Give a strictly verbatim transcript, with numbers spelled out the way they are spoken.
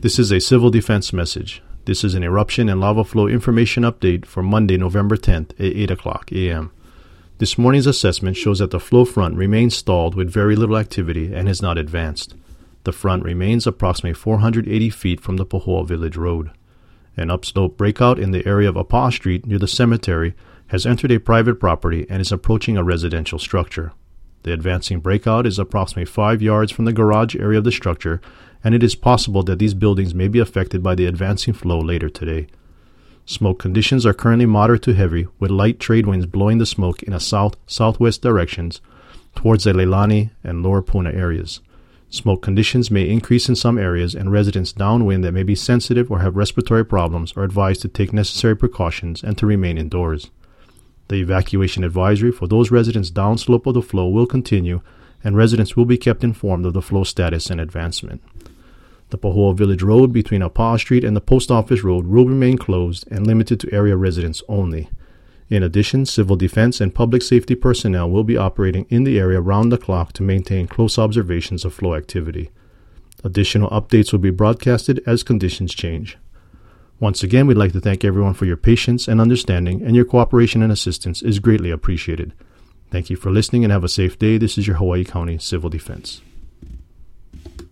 This is a civil defense message. This is an eruption and lava flow information update for Monday, November tenth at eight o'clock a m This morning's assessment shows that the flow front remains stalled with very little activity and has not advanced. The front remains approximately four hundred eighty feet from the Pahoa Village Road. An upslope breakout in the area of Apa'a Street near the cemetery has entered a private property and is approaching a residential structure. The advancing breakout is approximately five yards from the garage area of the structure, and it is possible that these buildings may be affected by the advancing flow later today. Smoke conditions are currently moderate to heavy, with light trade winds blowing the smoke in a south-southwest directions towards the Leilani and Lower Puna areas. Smoke conditions may increase in some areas, and residents downwind that may be sensitive or have respiratory problems are advised to take necessary precautions and to remain indoors. The evacuation advisory for those residents downslope of the flow will continue, and residents will be kept informed of the flow status and advancement. The Pahoa Village Road between Apa'a Street and the Post Office Road will remain closed and limited to area residents only. In addition, civil defense and public safety personnel will be operating in the area round the clock to maintain close observations of flow activity. Additional updates will be broadcasted as conditions change. Once again, we'd like to thank everyone for your patience and understanding, and your cooperation and assistance is greatly appreciated. Thank you for listening and have a safe day. This is your Hawaii County Civil Defense.